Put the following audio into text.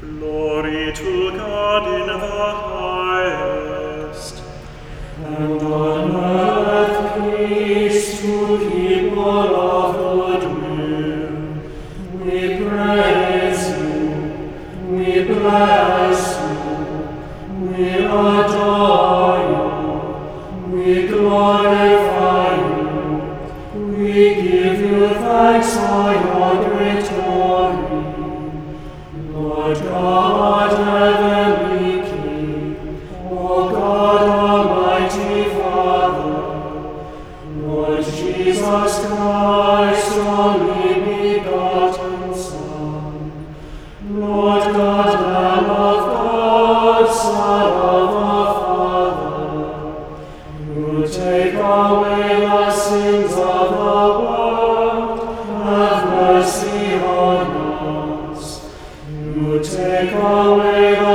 Glory to God in the highest, and on earth peace to people of good will. We praise you, we bless you, we adore you, we glorify you, we give you thanks for your great glory. Lord God, heavenly King, O God, Almighty Father, Lord Jesus Christ, only begotten Son, Lord God, Lamb of God, Son of the Father, who take away the sins of the world, have mercy on us. You take away the